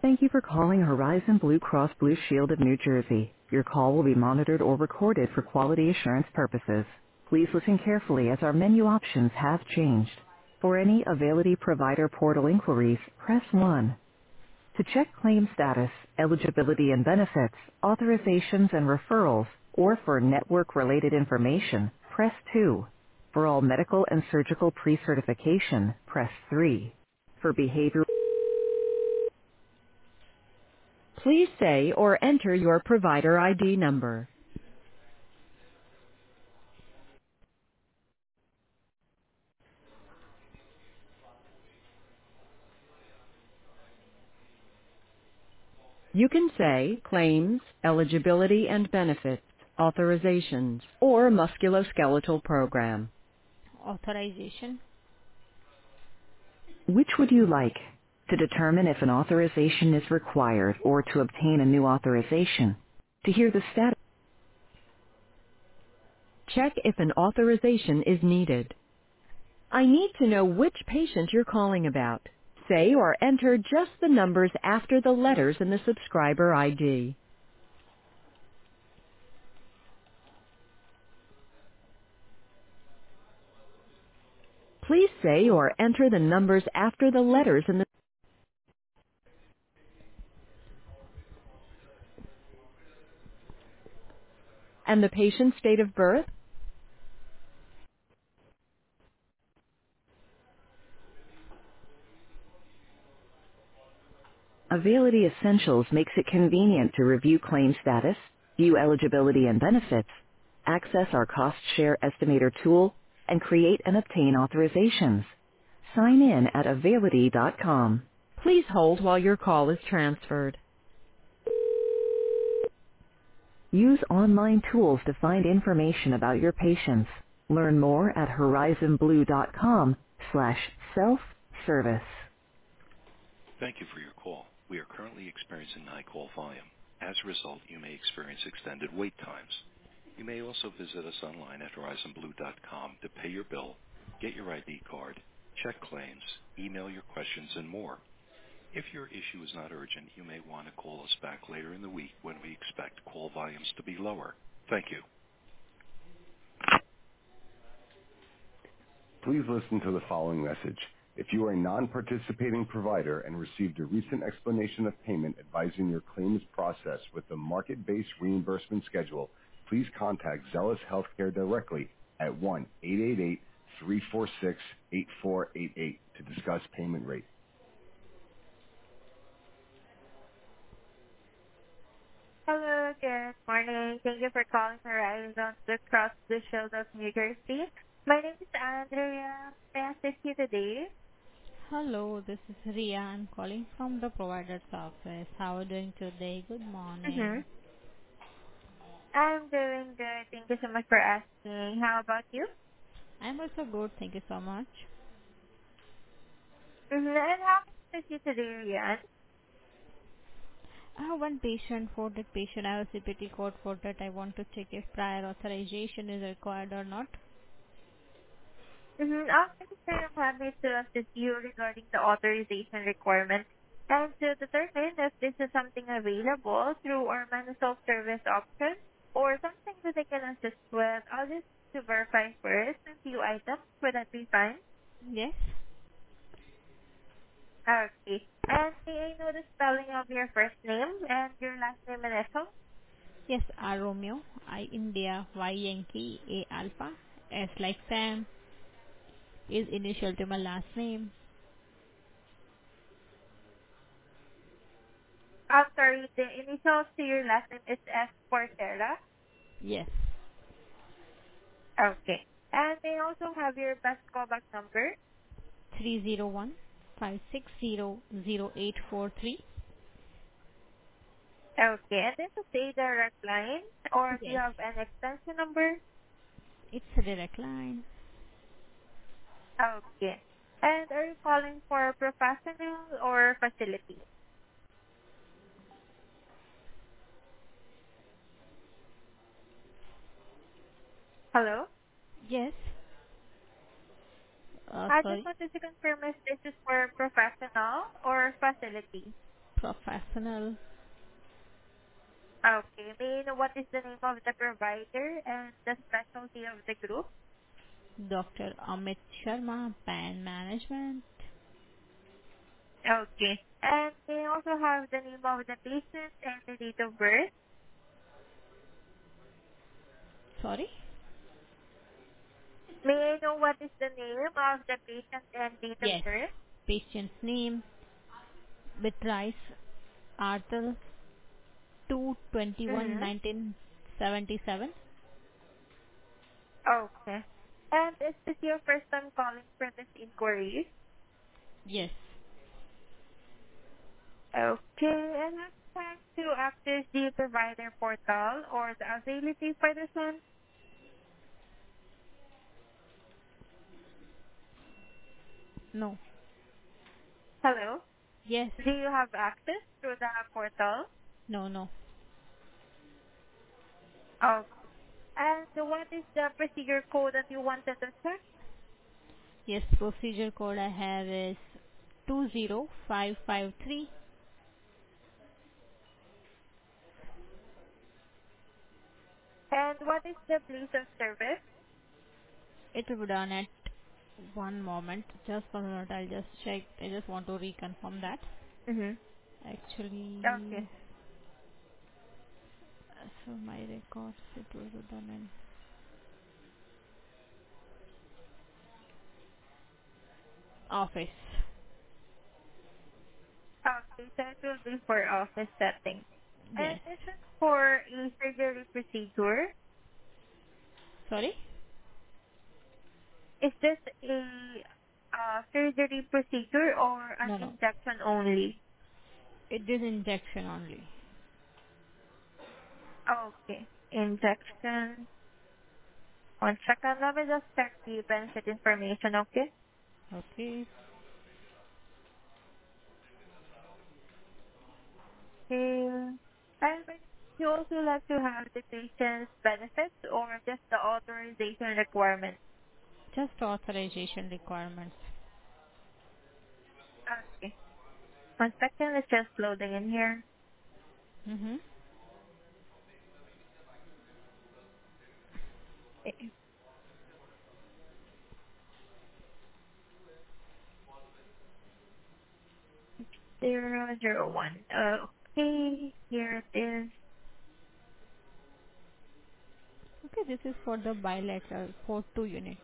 Thank you for calling Horizon Blue Cross Blue Shield of New Jersey. Your call will be monitored or recorded for quality assurance purposes. Please listen carefully as our menu options have changed. For any Availity provider portal inquiries, press 1. To check claim status, eligibility and benefits, authorizations and referrals, or for network-related information, press 2. For all medical and surgical pre-certification, press 3. For behavior Please say or enter your provider ID number. You can say claims, eligibility and benefits, authorizations, or musculoskeletal program. Authorization. Which would you like? To determine if an authorization is required or to obtain a new authorization? To hear the status, check if an authorization is needed. I need to know which patient you're calling about. Say or enter just the numbers after the letters in the subscriber ID. Please say or enter the numbers after the letters in the and the patient's date of birth. Availity Essentials makes it convenient to review claim status, view eligibility and benefits, access our cost share estimator tool, and create and obtain authorizations. Sign in at Availity.com. Please hold while your call is transferred. Use online tools to find information about your patients. Learn more at horizonblue.com/self-service. Thank you for your call. We are currently experiencing high call volume. As a result, you may experience extended wait times. You may also visit us online at horizonblue.com to pay your bill, get your ID card, check claims, email your questions, and more. If your issue is not urgent, you may want to call us back later in the week when we expect call volumes to be lower. Thank you. Please listen to the following message. If you are a non-participating provider and received a recent explanation of payment advising your claims process with a market-based reimbursement schedule, please contact Zealous Healthcare directly at 1-888-346-8488 to discuss payment rate. Hello, good morning. Thank you for calling Horizon Blue Cross Blue Shield of New Jersey. My name is Andrea. May I assist you today? Hello, this is Ria. I'm calling from the provider's office. How are you doing today? Good Mm-hmm. morning. I'm doing good. Thank you so much for asking. How about you? I'm also good. Thank you so much. Mm-hmm. And how can I assist you today, Rian? I have one patient. For that patient, I have a CPT code. For that, I want to check if prior authorization is required or not. Mm-hmm. I'm happy to assist you regarding the authorization requirement and to determine if this is something available through our managed self-service option or something that I can assist with. I'll just to verify first a few items. Would that be fine? Yes? Okay. And may I know the spelling of your first name and your last name initial? Yes, R Romeo, I India, Y Yankee, A Alpha, S like Sam, is initial to my last name. I'm sorry, the initials to your last name is S. Portera. Yes, Okay. And may I also have your best callback number? 301-560-0843. Okay. And this is a direct line, or do you Yes, have an extension number? it's a direct line. Okay. And are you calling for professional or facility? Hello? Yes, I just sorry. wanted to confirm if this is for professional or facility. Professional. Okay. May I know what is the name of the provider and the specialty of the group? Dr. Amit Sharma, Pan Management. Okay. And may I also have the name of the patient and the date of birth? Sorry? May I know what is the name of the patient and date of Yes. birth? Patient's name, Beatrice Arthur, 221 Mm-hmm. 1977. Okay. And is this your first time calling for this inquiry? Yes. Okay. And have you time to access the provider portal or the availability for this one? No. Hello? Yes. Do you have access to the portal? No, no. Okay. And what is the procedure code that you wanted to check? Yes, procedure code I have is 20553. And what is the place of service? It will be done at one moment. Just for a minute, I'll just check. I just want to reconfirm that. Mm-hmm. Okay. Actually, so my records, it will be done in office. Okay, so it will be for office setting. And Yes. this is for a surgery procedure. Sorry? Is this a surgery procedure or an No, no. injection only? It is injection only. Okay. Injection. One second. Let me just check the benefit information, okay? Okay. Okay. And would you also like to have the patient's benefits or just the authorization requirement? Just authorization requirements. Okay. One second. It's just loading in here. Mm-hmm. Okay. 001. Okay. Here it is. Okay, this is for the bilateral for 2 units.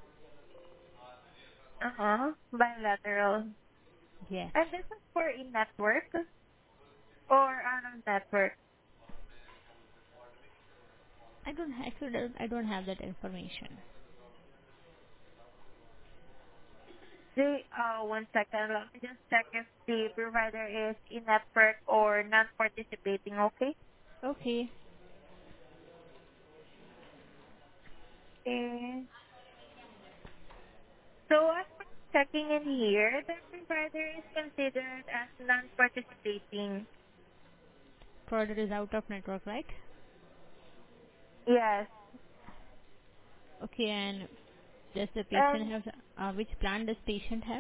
Uh-huh. Bilateral. Yes. And this is for in-network or out-of-network? I don't have that information. One second. Let me just check if the provider is in-network or non-participating, okay? Okay. Okay. So as per checking in here, the provider is considered as non-participating. Product is out of network, right? Yes. Okay, and does the patient And have, which plan does patient have?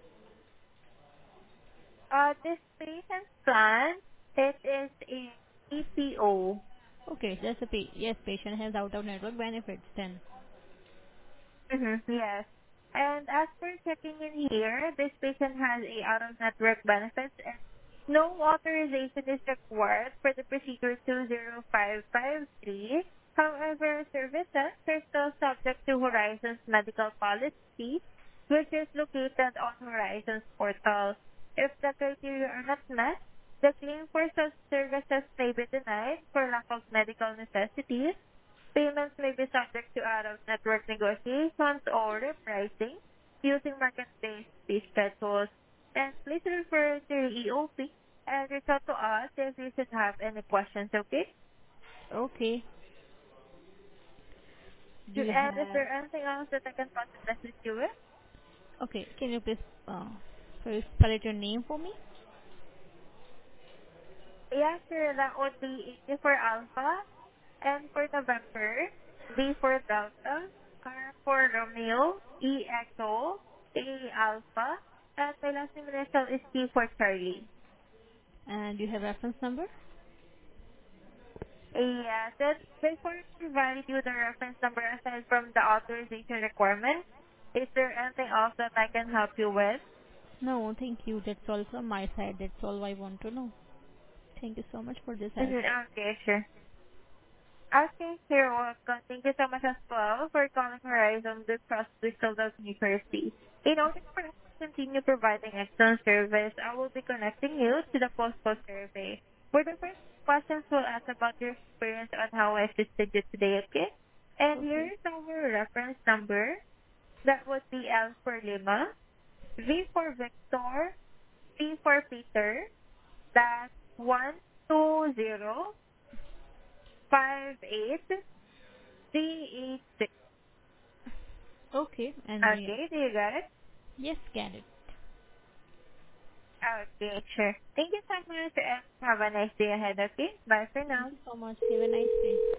this patient plan, it is a EPO. Okay, yes, patient has out of network benefits then. Mm-hmm. Yes. And as per checking in here, this patient has a out-of-network benefits and no authorization is required for the procedure 20553. However, services are still subject to Horizon's medical policy, which is located on Horizon's portal. If the criteria are not met, the claim for such services may be denied for lack of medical necessity. Payments may be subject to out-of-network negotiations or repricing using market-based fee schedules. And please refer to your EOP and reach out to us if you should have any questions, okay? Okay. Do you And is have, there anything else that I can possibly assist you with? okay, can you please, spell it your name for me? Yes, sir, that would be A for Alpha, N for November, D for Delta, R for Romeo, E Echo, A Alpha, and my last name initial is T for Charlie. And you have reference number? Yes, that before I provide you the reference number aside from the authorization requirement, is there anything else that I can help you with? No, thank you. That's all from my side. That's all I want to know. Thank you so much for this help. Mhm. Okay, sure. Okay, you're welcome. Thank you so much as well for calling Horizon Blue Cross Blue Shield of New Jersey. In order for us to continue providing excellent service, I will be connecting you to the Postcode survey. For the first questions, we'll ask about your experience on how I assisted you today, okay? And Okay. here's our reference number. That would be L for Lima, V for Victor, P for Peter, that's 1205836. Okay. And Okay, do you got it? yes, get it. Okay, sure. Thank you so much and have a nice day ahead, okay? Bye for Thank now. you so much. Have a nice day.